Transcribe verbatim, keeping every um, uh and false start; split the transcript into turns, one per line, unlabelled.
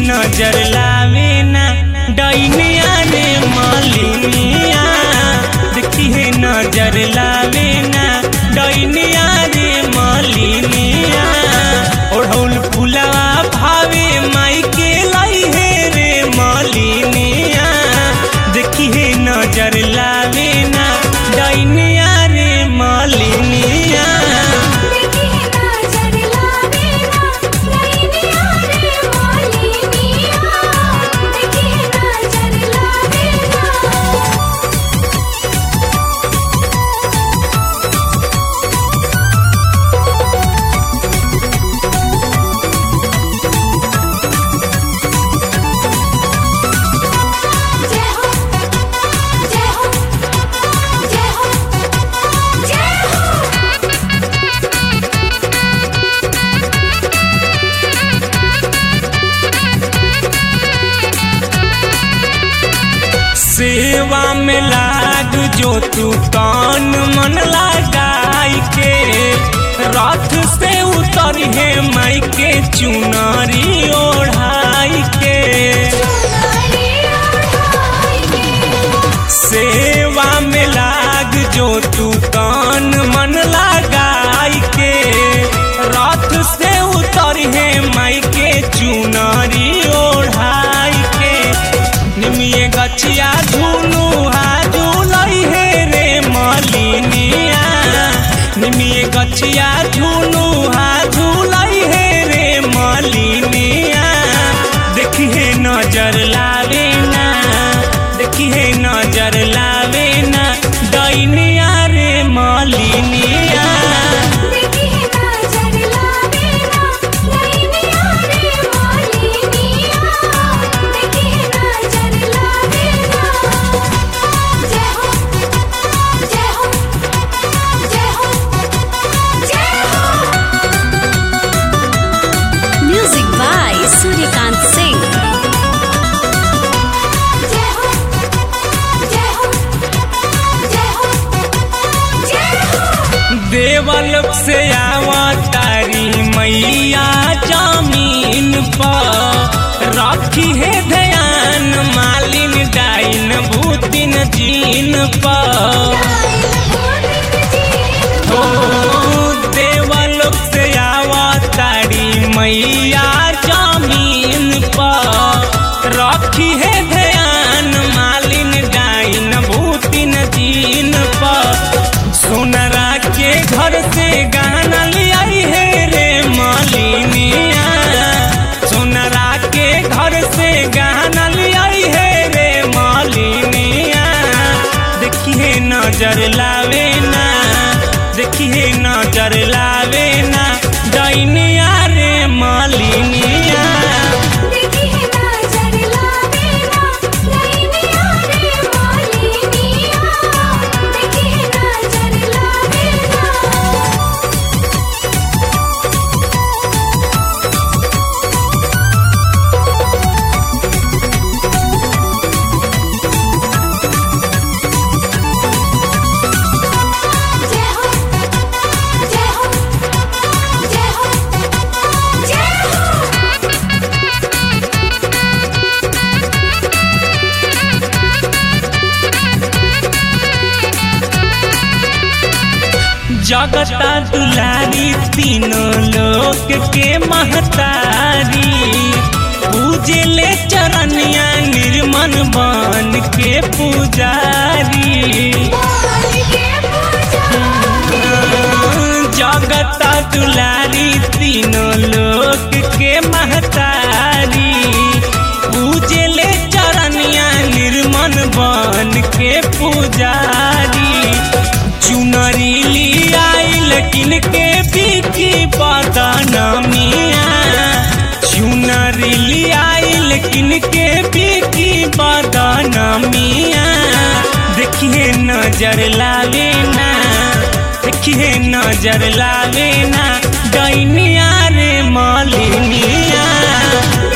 नजर लावे ना डैनिया रे मालिनिया देखी है नजर लावे ना डैनिया रे मालिनिया ओढ़ौल फुलवा भावे माई के लाई है रे मालिनिया देखी है नजर लावे ना डैनिया रे मालिनिया सेवा में लाग जो तू कान मन लगाई के रथ से उतर है माई के चुनरी ओढ़ाई के सेवा में लाग जो तू कान मन लगाई के रथ से उतर है माई के चुनरी ओढ़ाई के निमिये गछिया झूलू हा झूलई है रे मालिनिया निमिये गछिया झूलू हा झूलई है रे मालिनिया देखी है नजर लावे ना देखी है नजर लावे ना डैनिया रे मालिनिया देवलोक से आवा तारी मैया जमीन पर रखी है ध्यान मालिन डाइन भूतिन जीन पर हो देवलोक से आवा तारी मैया जमीन पर रखी है ध्यान मालिन डाइन भूतिन जीन पर सोनरा के घर से गहना लियाई है रे मालिनिया सोनरा के घर से गहना लियाई है रे मालिनिया देखी है नजर लावे ना देखी है नजर लावे ना डैनिया रे मालिनिया जगता दुलारी तीनों लोक के महतारी पूजे ले चरनिया निर्मल बन के पुजारी जगता दुलारी तीनों लोक के महतारी पूजे ले चरनिया निर्मल बन के पुजारी चुनरी लेकिन के बिकी बदनामिया चुनरी लियाई लेकिन के बिकी बदनामिया देखिए नजर लावे ना देखिए नजर लावे ना डैनिया रे मालिनिया